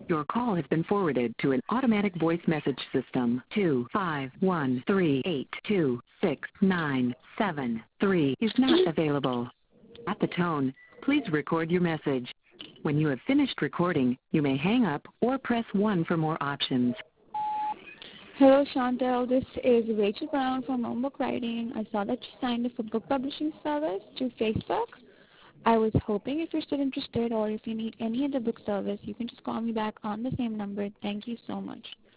Your call has been forwarded to an automatic voice message system. 251382697 is not available. At the tone, please record your message. When you have finished recording, you may hang up or press 1 for more options. Hello, Chantel. This is Rachel Brown from Home Book Writing. I saw that you signed up for book publishing service through Facebook. I was hoping if you're still interested or if you need any other book service, you can just call me back on the same number. Thank you so much.